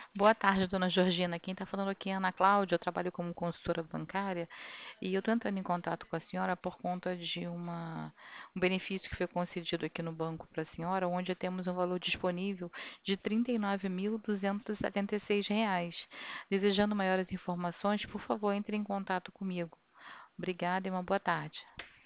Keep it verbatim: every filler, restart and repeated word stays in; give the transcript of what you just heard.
Boa tarde, dona Georgina. Quem está falando aqui é a Ana Cláudia. Eu trabalho como consultora bancária e eu estou entrando em contato com a senhora por conta de uma, um benefício que foi concedido aqui no banco para a senhora, onde temos um valor disponível de trinta e nove mil duzentos e setenta e seis reais. Desejando maiores informações, por favor, entre em contato comigo. Obrigada e uma boa tarde.